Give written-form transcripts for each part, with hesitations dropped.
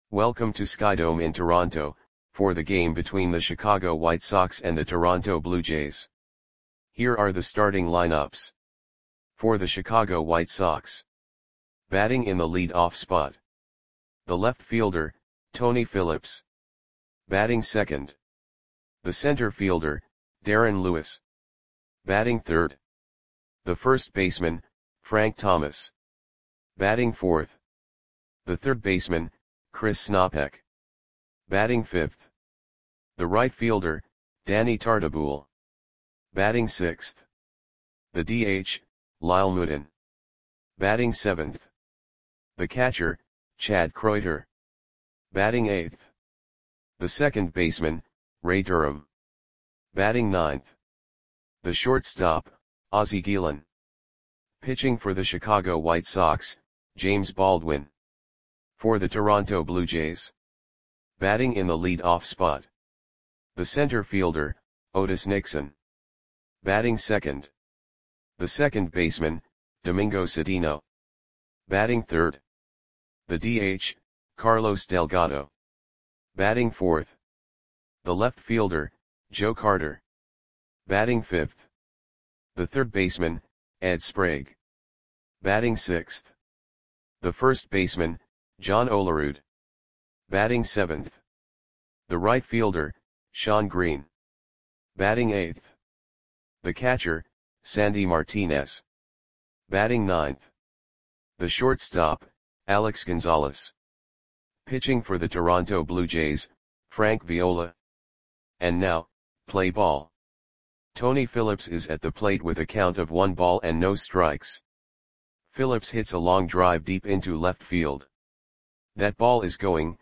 Welcome to Skydome in Toronto, for the game between the Chicago White Sox and the Toronto Blue Jays. Here are the starting lineups. For the Chicago White Sox. Batting in the lead-off spot. The left fielder, Tony Phillips. Batting second. The center fielder, Darren Lewis. Batting third. The first baseman, Frank Thomas. Batting fourth. The third baseman, Chris Snopek. Batting fifth. The right fielder, Danny Tartabull. Batting sixth. The DH, Lyle Moodin. Batting seventh. The catcher, Chad Kreuter. Batting eighth. The second baseman, Ray Durham. Batting ninth. The shortstop, Ozzie Guillen. Pitching for the Chicago White Sox, James Baldwin. For the Toronto Blue Jays. Batting in the lead-off spot. The center fielder, Otis Nixon. Batting second. The second baseman, Domingo Cedeno. Batting third. The DH, Carlos Delgado. Batting fourth. The left fielder, Joe Carter. Batting fifth. The third baseman, Ed Sprague. Batting sixth. The first baseman, John Olerud. Batting seventh. The right fielder, Sean Green. Batting eighth. The catcher, Sandy Martinez. Batting ninth. The shortstop, Alex Gonzalez. Pitching for the Toronto Blue Jays, Frank Viola. And now, play ball. Tony Phillips is at the plate with a count of 1 ball and no strikes. Phillips hits a long drive deep into left field. That ball is gone.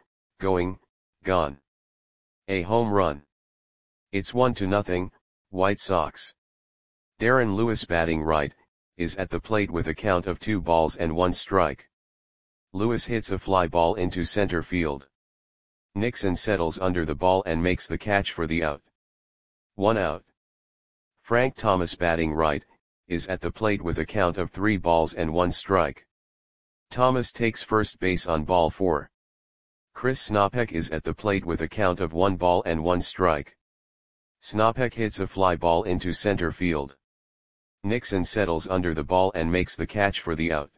A home run. It's 1-0, White Sox. Darren Lewis batting right, is at the plate with a count of 2 balls and 1 strike. Lewis hits a fly ball into center field. Nixon settles under the ball and makes the catch for the out. 1 out. Frank Thomas batting right, is at the plate with a count of 3 balls and 1 strike. Thomas takes first base on ball 4. Chris Snopek is at the plate with a count of 1 ball and 1 strike. Snopek hits a fly ball into center field. Nixon settles under the ball and makes the catch for the out.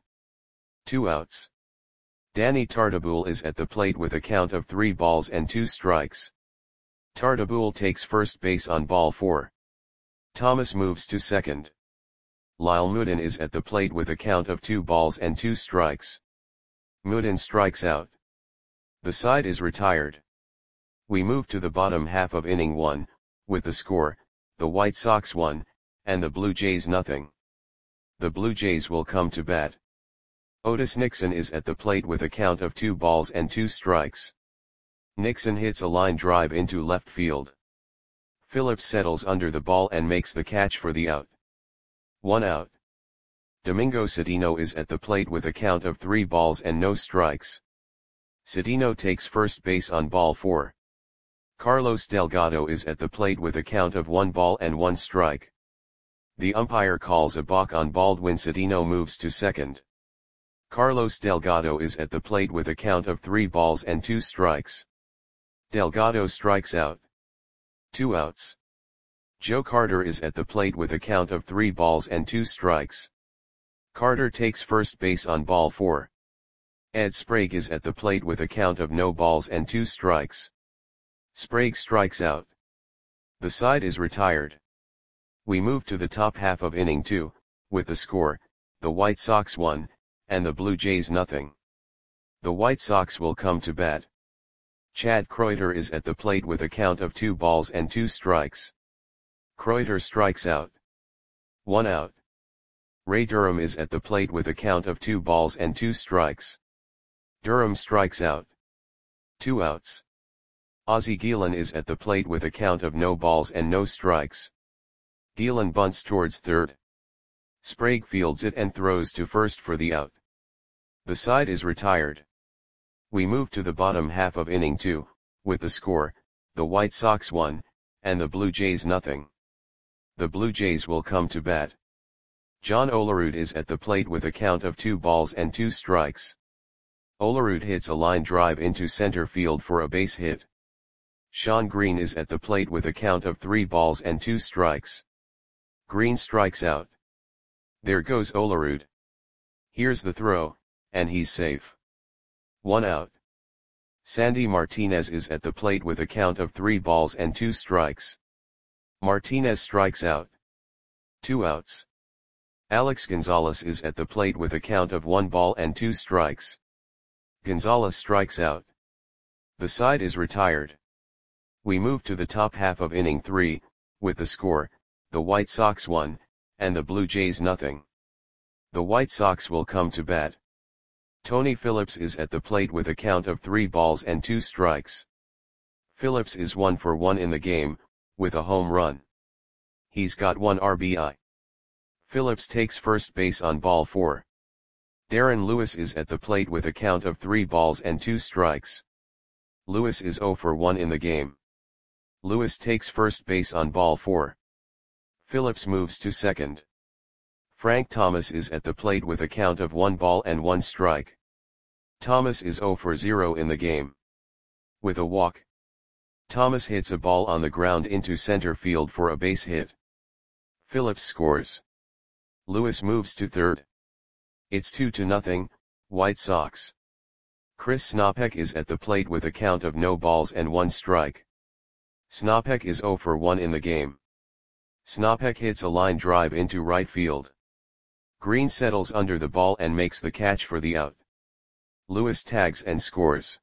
2 outs. Danny Tartabull is at the plate with a count of 3 balls and 2 strikes. Tartabull takes first base on ball 4. Thomas moves to second. Lyle Moodin is at the plate with a count of 2 balls and 2 strikes. Moodin strikes out. The side is retired. We move to the bottom half of inning 1, with the score, the White Sox 1, and the Blue Jays 0. The Blue Jays will come to bat. Otis Nixon is at the plate with a count of 2 balls and 2 strikes. Nixon hits a line drive into left field. Phillips settles under the ball and makes the catch for the out. 1 out. Domingo Cedeno is at the plate with a count of 3 balls and no strikes. Cedeno takes first base on ball 4. Carlos Delgado is at the plate with a count of 1 ball and 1 strike. The umpire calls a balk on Baldwin. Cedeno moves to second. Carlos Delgado is at the plate with a count of 3 balls and 2 strikes. Delgado strikes out. 2 outs. Joe Carter is at the plate with a count of 3 balls and 2 strikes. Carter takes first base on ball 4. Ed Sprague is at the plate with a count of no balls and 2 strikes. Sprague strikes out. The side is retired. We move to the top half of inning 2, with the score, the White Sox 1, and the Blue Jays 0. The White Sox will come to bat. Chad Kreuter is at the plate with a count of 2 balls and 2 strikes. Kreuter strikes out. 1 out. Ray Durham is at the plate with a count of 2 balls and 2 strikes. Durham strikes out. 2 outs. Ozzie Guillen is at the plate with a count of no balls and no strikes. Guillen bunts towards third. Sprague fields it and throws to first for the out. The side is retired. We move to the bottom half of inning 2, with the score, the White Sox 1, and the Blue Jays 0. The Blue Jays will come to bat. John Olerud is at the plate with a count of 2 balls and 2 strikes. Olerud hits a line drive into center field for a base hit. Shawn Green is at the plate with a count of 3 balls and 2 strikes. Green strikes out. There goes Olerud. Here's the throw, and he's safe. 1 out. Sandy Martinez is at the plate with a count of 3 balls and 2 strikes. Martinez strikes out. 2 outs. Alex Gonzalez is at the plate with a count of 1 ball and 2 strikes. Gonzalez strikes out. The side is retired. We move to the top half of inning 3, with the score, the White Sox 1, and the Blue Jays nothing. The White Sox will come to bat. Tony Phillips is at the plate with a count of 3 balls and 2 strikes. Phillips is 1 for 1 in the game, with a home run. He's got 1 RBI. Phillips takes first base on ball 4. Darren Lewis is at the plate with a count of 3 balls and 2 strikes. Lewis is 0 for 1 in the game. Lewis takes first base on ball 4. Phillips moves to second. Frank Thomas is at the plate with a count of 1 ball and 1 strike. Thomas is 0 for 0 in the game. With a walk, Thomas hits a ball on the ground into center field for a base hit. Phillips scores. Lewis moves to third. It's 2-0, White Sox. Chris Snopek is at the plate with a count of no balls and 1 strike. Snopek is 0 for 1 in the game. Snopek hits a line drive into right field. Green settles under the ball and makes the catch for the out. Lewis tags and scores.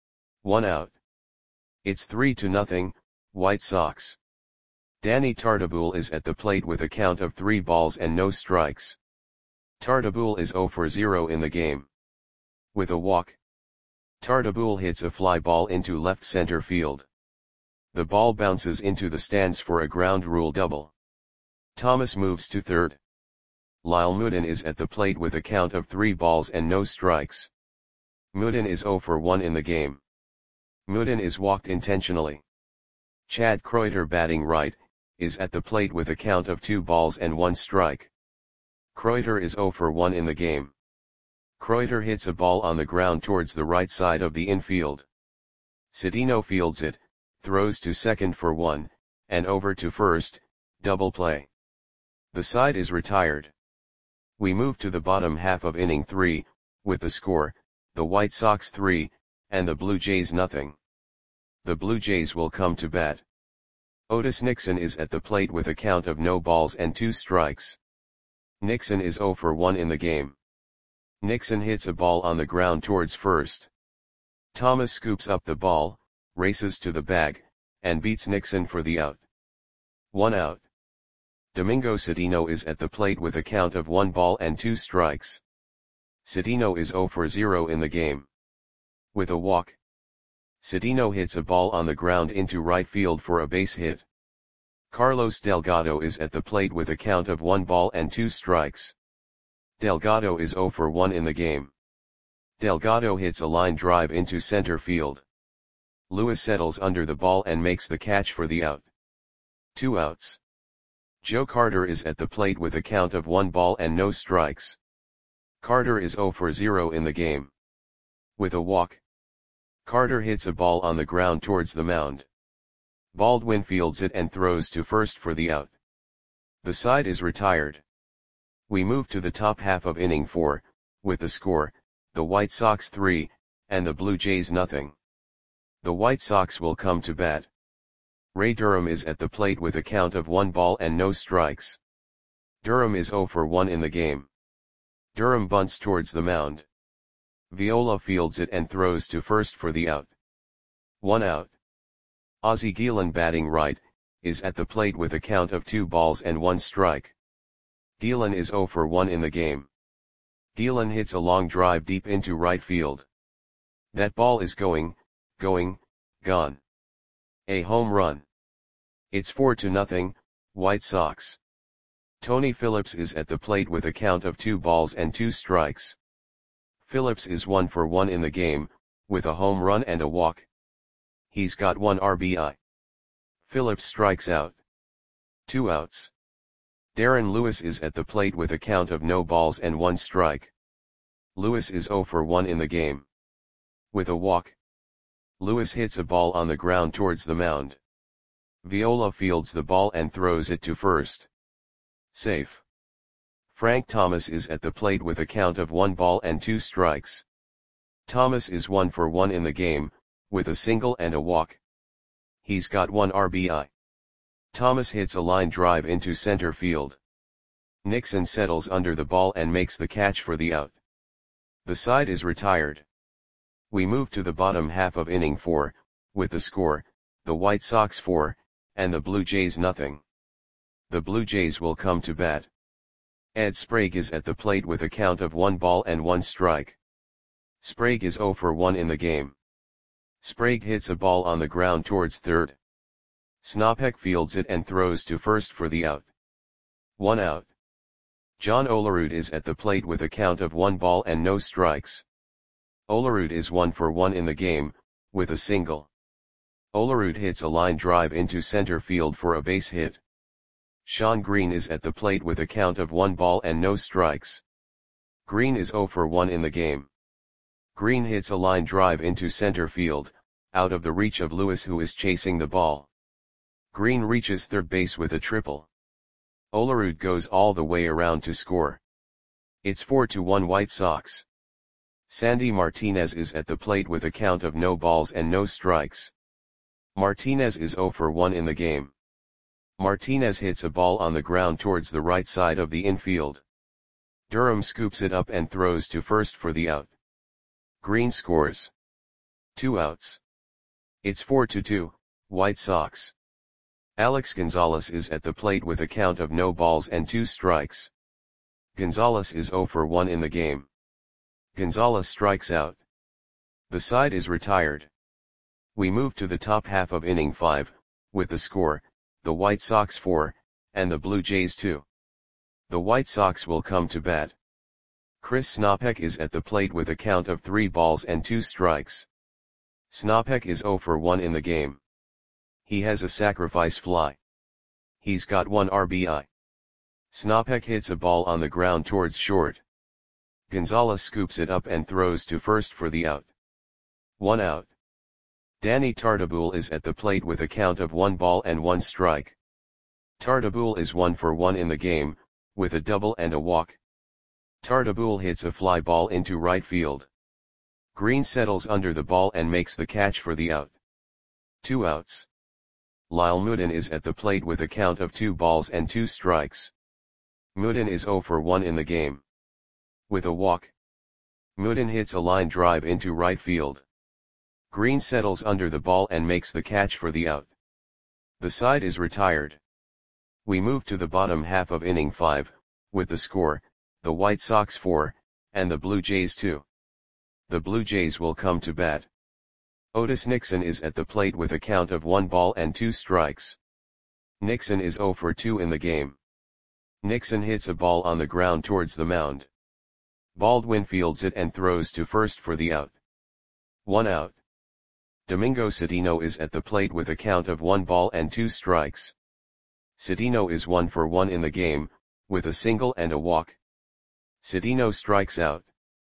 1 out. It's 3-0, White Sox. Danny Tartabull is at the plate with a count of 3 balls and no strikes. Tartabull is 0 for 0 in the game. With a walk, Tartabull hits a fly ball into left center field. The ball bounces into the stands for a ground rule double. Thomas moves to third. Lyle Mooden is at the plate with a count of 3 balls and no strikes. Mooden is 0 for 1 in the game. Mooden is walked intentionally. Chad Kreuter, batting right, is at the plate with a count of 2 balls and 1 strike. Kreuter is 0 for 1 in the game. Kreuter hits a ball on the ground towards the right side of the infield. Cedeno fields it, throws to second for 1, and over to first, double play. The side is retired. We move to the bottom half of inning 3, with the score, the White Sox 3, and the Blue Jays nothing. The Blue Jays will come to bat. Otis Nixon is at the plate with a count of no balls and 2 strikes. Nixon is 0 for 1 in the game. Nixon hits a ball on the ground towards first. Thomas scoops up the ball, races to the bag, and beats Nixon for the out. 1 out. Domingo Cedeno is at the plate with a count of 1 ball and 2 strikes. Cedeno is 0 for 0 in the game. With a walk, Cedeno hits a ball on the ground into right field for a base hit. Carlos Delgado is at the plate with a count of 1 ball and 2 strikes. Delgado is 0 for 1 in the game. Delgado hits a line drive into center field. Lewis settles under the ball and makes the catch for the out. 2 outs. Joe Carter is at the plate with a count of 1 ball and no strikes. Carter is 0 for 0 in the game. With a walk, Carter hits a ball on the ground towards the mound. Baldwin fields it and throws to first for the out. The side is retired. We move to the top half of inning 4, with the score, the White Sox 3, and the Blue Jays nothing. The White Sox will come to bat. Ray Durham is at the plate with a count of 1 ball and no strikes. Durham is 0 for 1 in the game. Durham bunts towards the mound. Viola fields it and throws to first for the out. 1 out. Ozzie Guillen, batting right, is at the plate with a count of 2 balls and 1 strike. Guillen is 0 for 1 in the game. Guillen hits a long drive deep into right field. That ball is gone. A home run. It's 4-0, White Sox. Tony Phillips is at the plate with a count of 2 balls and 2 strikes. Phillips is 1 for 1 in the game, with a home run and a walk. He's got 1 RBI. Phillips strikes out. 2 outs. Darren Lewis is at the plate with a count of no balls and 1 strike. Lewis is 0 for 1 in the game. With a walk, Lewis hits a ball on the ground towards the mound. Viola fields the ball and throws it to first. Safe. Frank Thomas is at the plate with a count of 1 ball and 2 strikes. Thomas is 1 for 1 in the game, with a single and a walk. He's got 1 RBI. Thomas hits a line drive into center field. Nixon settles under the ball and makes the catch for the out. The side is retired. We move to the bottom half of inning 4, with the score, the White Sox 4, and the Blue Jays nothing. The Blue Jays will come to bat. Ed Sprague is at the plate with a count of 1 ball and 1 strike. Sprague is 0 for 1 in the game. Sprague hits a ball on the ground towards third. Snopek fields it and throws to first for the out. 1 out. John Olerud is at the plate with a count of 1 ball and no strikes. Olerud is 1 for 1 in the game, with a single. Olerud hits a line drive into center field for a base hit. Sean Green is at the plate with a count of 1 ball and no strikes. Green is 0 for 1 in the game. Green hits a line drive into center field, out of the reach of Lewis, who is chasing the ball. Green reaches third base with a triple. Olerud goes all the way around to score. It's 4-1 White Sox. Sandy Martinez is at the plate with a count of no balls and no strikes. Martinez is 0 for 1 in the game. Martinez hits a ball on the ground towards the right side of the infield. Durham scoops it up and throws to first for the out. Green scores. 2 outs. It's 4-2, White Sox. Alex Gonzalez is at the plate with a count of no balls and 2 strikes. Gonzalez is 0 for 1 in the game. Gonzalez strikes out. The side is retired. We move to the top half of inning 5, with the score, the White Sox 4, and the Blue Jays 2. The White Sox will come to bat. Chris Snopek is at the plate with a count of 3 balls and 2 strikes. Snopek is 0 for 1 in the game. He has a sacrifice fly. He's got 1 RBI. Snopek hits a ball on the ground towards short. Gonzalez scoops it up and throws to first for the out. 1 out. Danny Tartabull is at the plate with a count of 1 ball and 1 strike. Tartabull is 1 for 1 in the game, with a double and a walk. Tartabull hits a fly ball into right field. Green settles under the ball and makes the catch for the out. 2 outs. Lyle Moodin is at the plate with a count of 2 balls and 2 strikes. Moodin is 0 for 1 in the game. With a walk, Moodin hits a line drive into right field. Green settles under the ball and makes the catch for the out. The side is retired. We move to the bottom half of inning 5, with the score, the White Sox 4, and the Blue Jays 2. The Blue Jays will come to bat. Otis Nixon is at the plate with a count of 1 ball and 2 strikes. Nixon is 0 for 2 in the game. Nixon hits a ball on the ground towards the mound. Baldwin fields it and throws to first for the out. 1 out. Domingo Citino is at the plate with a count of 1 ball and 2 strikes. Citino is 1 for 1 in the game, with a single and a walk. Citino strikes out.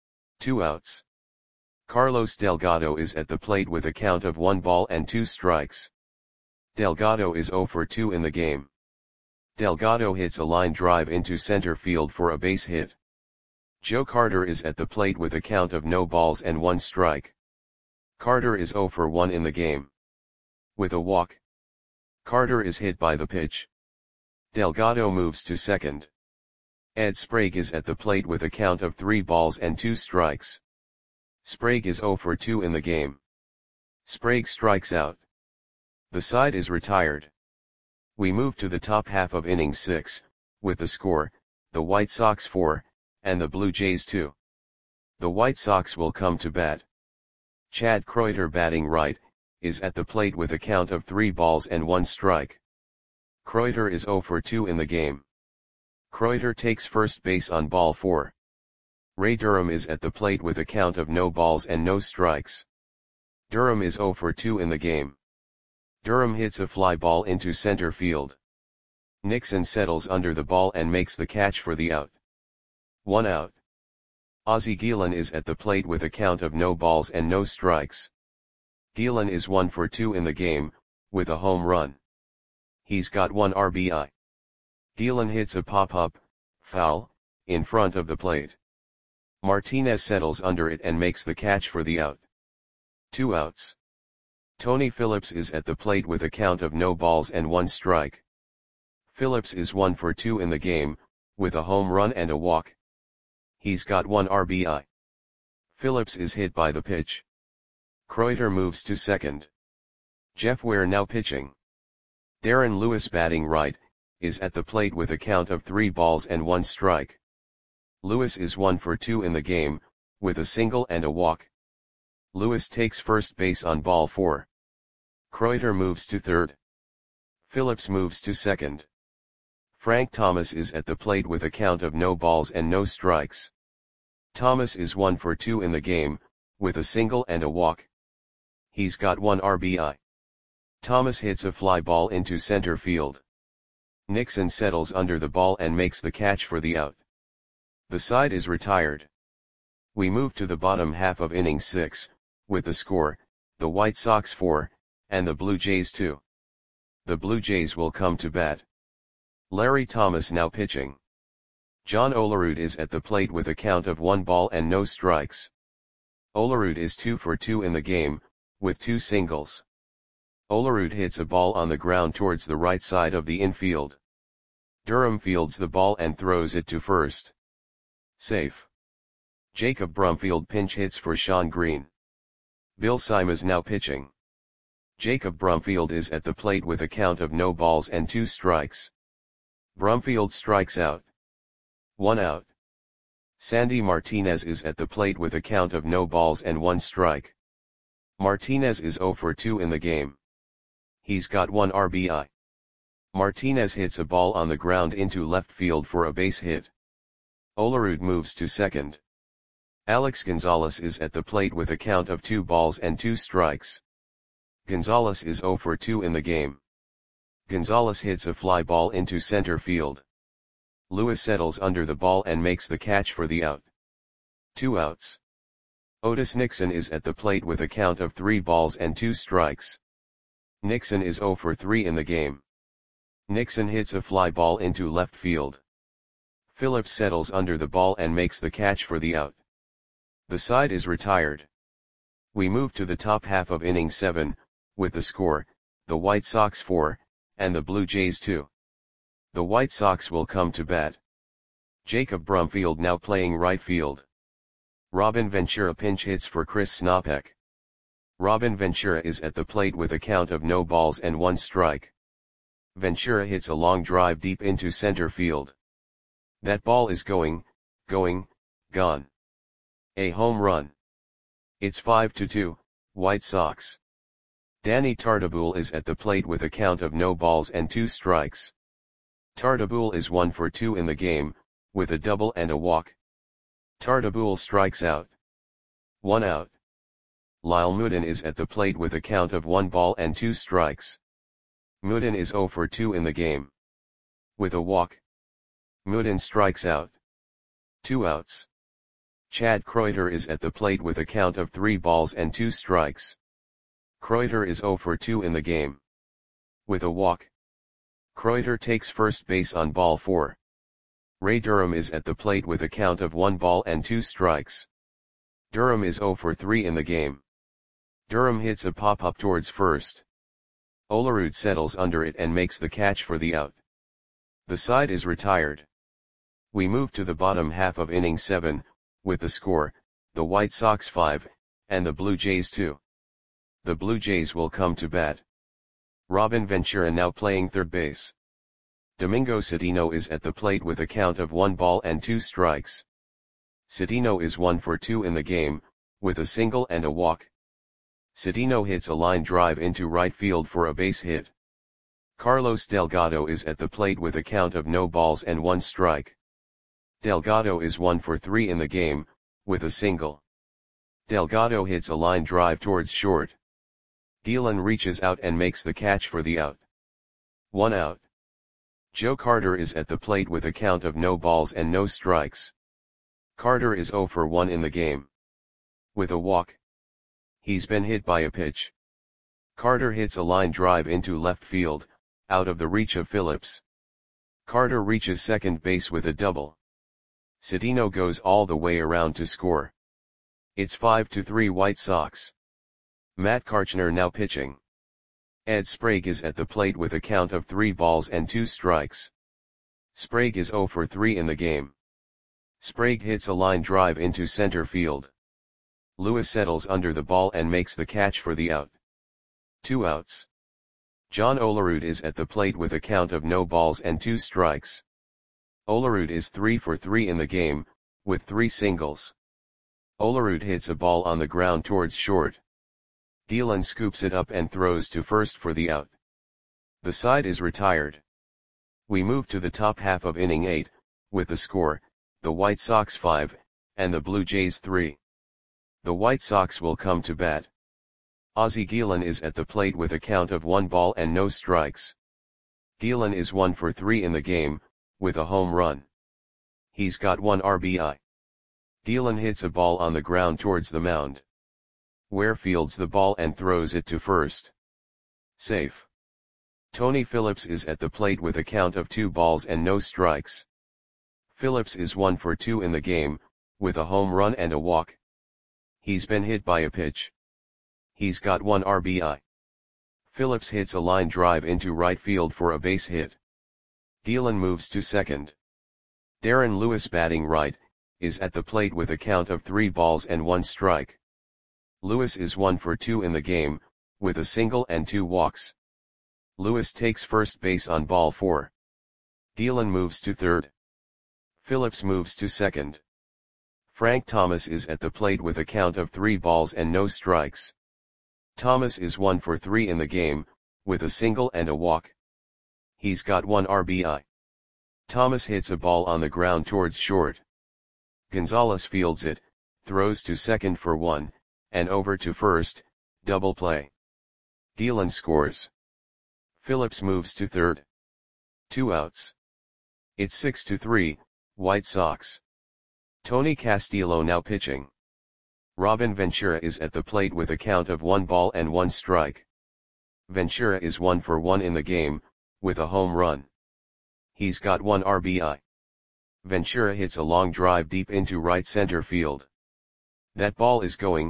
2 outs. Carlos Delgado is at the plate with a count of 1 ball and 2 strikes. Delgado is 0 for 2 in the game. Delgado hits a line drive into center field for a base hit. Joe Carter is at the plate with a count of no balls and 1 strike. Carter is 0 for 1 in the game. With a walk, Carter is hit by the pitch. Delgado moves to second. Ed Sprague is at the plate with a count of 3 balls and 2 strikes. Sprague is 0 for 2 in the game. Sprague strikes out. The side is retired. We move to the top half of inning 6, with the score, the White Sox 4, and the Blue Jays 2. The White Sox will come to bat. Chad Kreuter, batting right, is at the plate with a count of 3 balls and 1 strike. Kreuter is 0 for 2 in the game. Kreuter takes first base on ball 4. Ray Durham is at the plate with a count of no balls and no strikes. Durham is 0 for 2 in the game. Durham hits a fly ball into center field. Nixon settles under the ball and makes the catch for the out. 1 out. Ozzie Guillen is at the plate with a count of no balls and no strikes. Guillen is 1 for 2 in the game, with a home run. He's got 1 RBI. Guillen hits a pop-up, foul, in front of the plate. Martinez settles under it and makes the catch for the out. 2 outs. Tony Phillips is at the plate with a count of no balls and 1 strike. Phillips is 1 for 2 in the game, with a home run and a walk. He's got 1 RBI. Phillips is hit by the pitch. Kreuter moves to second. Jeff Ware now pitching. Darren Lewis batting right, is at the plate with a count of 3 balls and 1 strike. Lewis is 1 for 2 in the game, with a single and a walk. Lewis takes first base on ball 4. Kreuter moves to third. Phillips moves to second. Frank Thomas is at the plate with a count of no balls and no strikes. Thomas is 1 for 2 in the game, with a single and a walk. He's got 1 RBI. Thomas hits a fly ball into center field. Nixon settles under the ball and makes the catch for the out. The side is retired. We move to the bottom half of inning 6, with the score, the White Sox 4, and the Blue Jays 2. The Blue Jays will come to bat. Larry Thomas now pitching. John Olerud is at the plate with a count of 1 ball and no strikes. Olerud is 2 for 2 in the game, with 2 singles. Olerud hits a ball on the ground towards the right side of the infield. Durham fields the ball and throws it to first. Safe. Jacob Brumfield pinch hits for Sean Green. Bill Simas now pitching. Jacob Brumfield is at the plate with a count of no balls and 2 strikes. Brumfield strikes out. 1 out. Sandy Martinez is at the plate with a count of no balls and 1 strike. Martinez is 0 for 2 in the game. He's got 1 RBI. Martinez hits a ball on the ground into left field for a base hit. Olerud moves to second. Alex Gonzalez is at the plate with a count of 2 balls and 2 strikes. Gonzalez is 0 for 2 in the game. Gonzalez hits a fly ball into center field. Lewis settles under the ball and makes the catch for the out. 2 outs. Otis Nixon is at the plate with a count of 3 balls and 2 strikes. Nixon is 0 for 3 in the game. Nixon hits a fly ball into left field. Phillips settles under the ball and makes the catch for the out. The side is retired. We move to the top half of inning 7, with the score, the White Sox 4, and the Blue Jays 2. The White Sox will come to bat. Jacob Brumfield now playing right field. Robin Ventura pinch hits for Chris Snopek. Robin Ventura is at the plate with a count of no balls and 1 strike. Ventura hits a long drive deep into center field. That ball is gone. A home run. It's 5-2, White Sox. Danny Tartabull is at the plate with a count of no balls and 2 strikes. Tartabull is 1 for 2 in the game, with a double and a walk. Tartabull strikes out. 1 out. Lyle Moodin is at the plate with a count of 1 ball and 2 strikes. Moodin is 0 for 2 in the game. With a walk. Moodin strikes out. 2 outs. Chad Kreuter is at the plate with a count of 3 balls and 2 strikes. Kreuter is 0 for 2 in the game. With a walk. Kreuter takes first base on ball 4. Ray Durham is at the plate with a count of 1 ball and 2 strikes. Durham is 0 for 3 in the game. Durham hits a pop-up towards first. Olerud settles under it and makes the catch for the out. The side is retired. We move to the bottom half of inning 7, with the score, the White Sox 5, and the Blue Jays 2. The Blue Jays will come to bat. Robin Ventura now playing third base. Domingo Citino is at the plate with a count of 1 ball and 2 strikes. Citino is 1 for 2 in the game, with a single and a walk. Citino hits a line drive into right field for a base hit. Carlos Delgado is at the plate with a count of no balls and 1 strike. Delgado is 1 for 3 in the game, with a single. Delgado hits a line drive towards short. Guillen reaches out and makes the catch for the out. 1 out. Joe Carter is at the plate with a count of no balls and no strikes. Carter is 0 for 1 in the game. With a walk. He's been hit by a pitch. Carter hits a line drive into left field, out of the reach of Phillips. Carter reaches second base with a double. Cedeno goes all the way around to score. It's 5-3 White Sox. Matt Karchner now pitching. Ed Sprague is at the plate with a count of 3 balls and 2 strikes. Sprague is 0 for 3 in the game. Sprague hits a line drive into center field. Lewis settles under the ball and makes the catch for the out. 2 outs. John Olerud is at the plate with a count of no balls and 2 strikes. Olerud is 3 for 3 in the game, with 3 singles. Olerud hits a ball on the ground towards short. Gielan scoops it up and throws to first for the out. The side is retired. We move to the top half of inning 8, with the score, the White Sox 5, and the Blue Jays 3. The White Sox will come to bat. Ozzie Gielan is at the plate with a count of 1 ball and no strikes. Gielan is 1 for 3 in the game, with a home run. He's got 1 RBI. Gielan hits a ball on the ground towards the mound. Ware fields the ball and throws it to first. Safe. Tony Phillips is at the plate with a count of 2 balls and no strikes. Phillips is 1 for 2 in the game, with a home run and a walk. He's been hit by a pitch. He's got 1 RBI. Phillips hits a line drive into right field for a base hit. Gielan moves to second. Darren Lewis, batting right, is at the plate with a count of 3 balls and 1 strike. Lewis is 1 for 2 in the game, with a single and 2 walks. Lewis takes first base on ball 4. Gielan moves to third. Phillips moves to second. Frank Thomas is at the plate with a count of 3 balls and no strikes. Thomas is 1 for 3 in the game, with a single and a walk. He's got 1 RBI. Thomas hits a ball on the ground towards short. Gonzalez fields it, throws to second for 1, and over to first, double play. Gielan scores. Phillips moves to third. 2 outs. It's 6-3, White Sox. Tony Castillo now pitching. Robin Ventura is at the plate with a count of 1 ball and 1 strike. Ventura is 1 for 1 in the game, with a home run. He's got 1 RBI. Ventura hits a long drive deep into right center field. That ball is gone.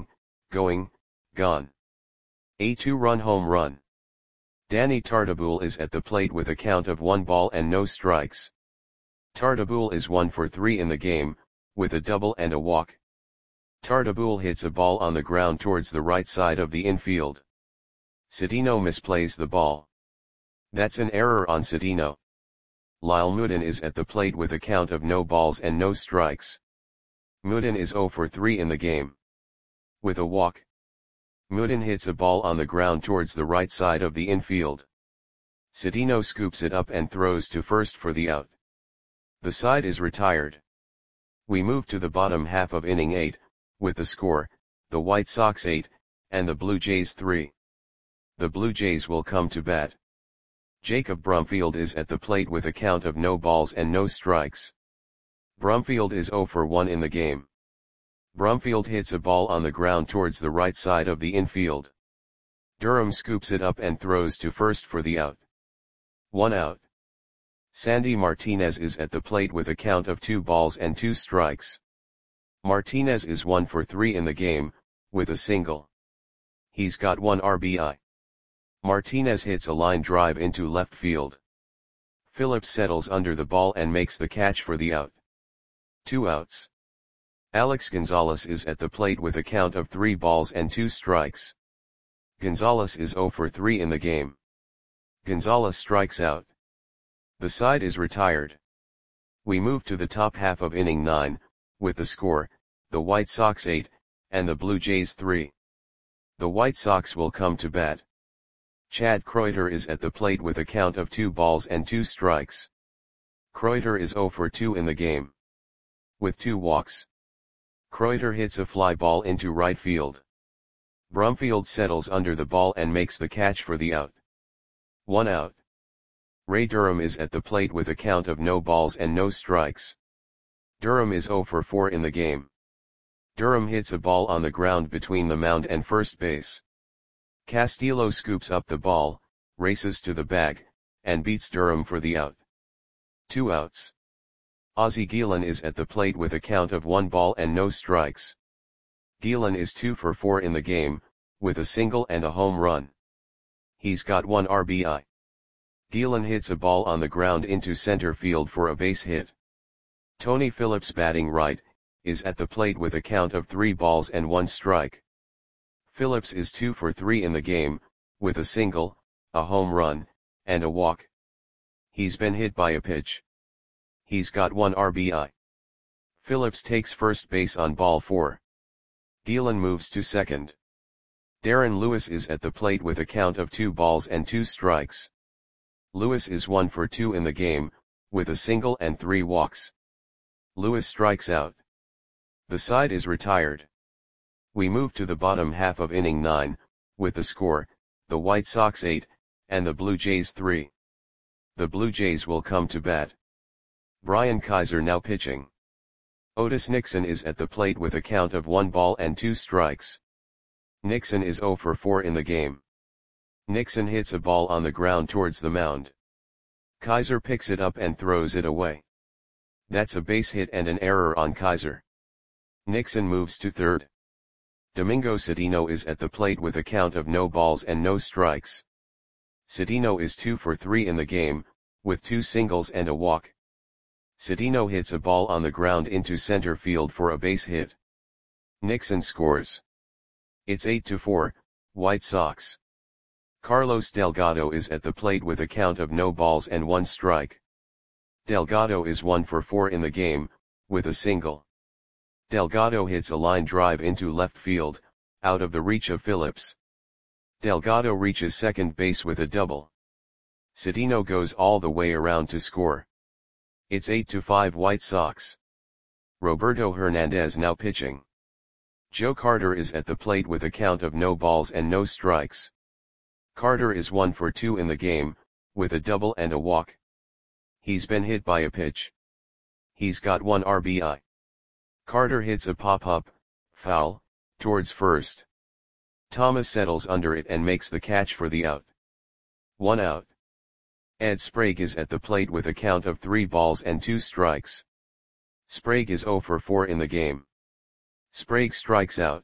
A 2-run home run. Danny Tartabull is at the plate with a count of 1 ball and no strikes. Tartabull is 1 for 3 in the game, with a double and a walk. Tartabull hits a ball on the ground towards the right side of the infield. Cedeno misplays the ball. That's an error on Cedeno. Lyle Moodin is at the plate with a count of no balls and no strikes. Moodin is 0 for 3 in the game. With a walk. Moodin hits a ball on the ground towards the right side of the infield. Cedeno scoops it up and throws to first for the out. The side is retired. We move to the bottom half of inning 8, with the score, the White Sox 8, and the Blue Jays 3. The Blue Jays will come to bat. Jacob Brumfield is at the plate with a count of no balls and no strikes. Brumfield is 0 for 1 in the game. Brumfield hits a ball on the ground towards the right side of the infield. Durham scoops it up and throws to first for the out. 1 out. Sandy Martinez is at the plate with a count of 2 balls and 2 strikes. Martinez is 1 for 3 in the game, with a single. He's got 1 RBI. Martinez hits a line drive into left field. Phillips settles under the ball and makes the catch for the out. 2 outs. Alex Gonzalez is at the plate with a count of 3 balls and 2 strikes. Gonzalez is 0 for 3 in the game. Gonzalez strikes out. The side is retired. We move to the top half of inning 9, with the score, the White Sox 8, and the Blue Jays 3. The White Sox will come to bat. Chad Kreuter is at the plate with a count of 2 balls and 2 strikes. Kreuter is 0 for 2 in the game. With 2 walks. Kreuter hits a fly ball into right field. Brumfield settles under the ball and makes the catch for the out. 1 out. Ray Durham is at the plate with a count of no balls and no strikes. Durham is 0 for 4 in the game. Durham hits a ball on the ground between the mound and first base. Castillo scoops up the ball, races to the bag, and beats Durham for the out. 2 outs. Ozzie Guillen is at the plate with a count of 1 ball and no strikes. Guillen is 2 for 4 in the game, with a single and a home run. He's got 1 RBI. Guillen hits a ball on the ground into center field for a base hit. Tony Phillips, batting right, is at the plate with a count of 3 balls and 1 strike. Phillips is 2 for 3 in the game, with a single, a home run, and a walk. He's been hit by a pitch. He's got 1 RBI. Phillips takes first base on ball 4. Guillen moves to second. Darren Lewis is at the plate with a count of 2 balls and 2 strikes. Lewis is 1 for 2 in the game, with a single and 3 walks. Lewis strikes out. The side is retired. We move to the bottom half of inning 9, with the score, the White Sox 8, and the Blue Jays 3. The Blue Jays will come to bat. Brian Kaiser now pitching. Otis Nixon is at the plate with a count of 1 ball and 2 strikes. Nixon is 0 for 4 in the game. Nixon hits a ball on the ground towards the mound. Kaiser picks it up and throws it away. That's a base hit and an error on Kaiser. Nixon moves to third. Domingo Cedeno is at the plate with a count of no balls and no strikes. Cedeno is 2 for 3 in the game, with 2 singles and a walk. Cedeno hits a ball on the ground into center field for a base hit. Nixon scores. It's 8-4, White Sox. Carlos Delgado is at the plate with a count of no balls and 1 strike. Delgado is 1 for 4 in the game, with a single. Delgado hits a line drive into left field, out of the reach of Phillips. Delgado reaches second base with a double. Cedeno goes all the way around to score. It's 8-5 White Sox. Roberto Hernandez now pitching. Joe Carter is at the plate with a count of no balls and no strikes. Carter is 1 for 2 in the game, with a double and a walk. He's been hit by a pitch. He's got 1 RBI. Carter hits a pop-up, foul, towards first. Thomas settles under it and makes the catch for the out. 1 out. Ed Sprague is at the plate with a count of 3 balls and 2 strikes. Sprague is 0 for 4 in the game. Sprague strikes out.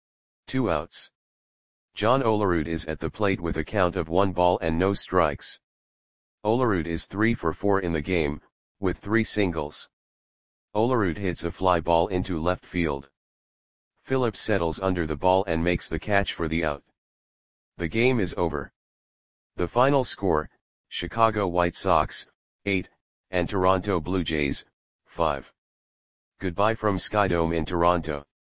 2 outs. John Olerud is at the plate with a count of 1 ball and no strikes. Olerud is 3 for 4 in the game, with 3 singles. Olerud hits a fly ball into left field. Phillips settles under the ball and makes the catch for the out. The game is over. The final score, Chicago White Sox, 8, and Toronto Blue Jays, 5. Goodbye from Skydome in Toronto.